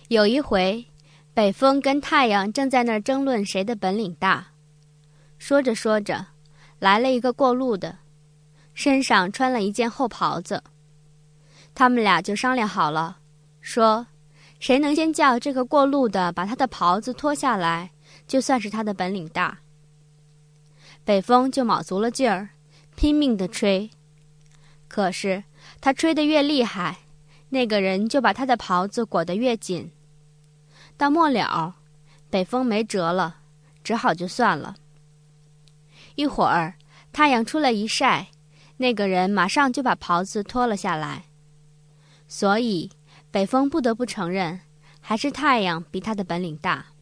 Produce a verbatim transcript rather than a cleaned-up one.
有一回，北风跟太阳正在那儿争论谁的本领大。说着说着，来了一个过路的，身上穿了一件厚袍子。他们俩就商量好了，说谁能先叫这个过路的把他的袍子脱下来，就算是他的本领大。北风就卯足了劲儿，拼命地吹。可是他吹得越厉害，那个人就把他的袍子裹得越紧。到末了，北风没辙了，只好就算了。一会儿，太阳出来一晒，那个人马上就把袍子脱了下来。所以，北风不得不承认，还是太阳比他的本领大。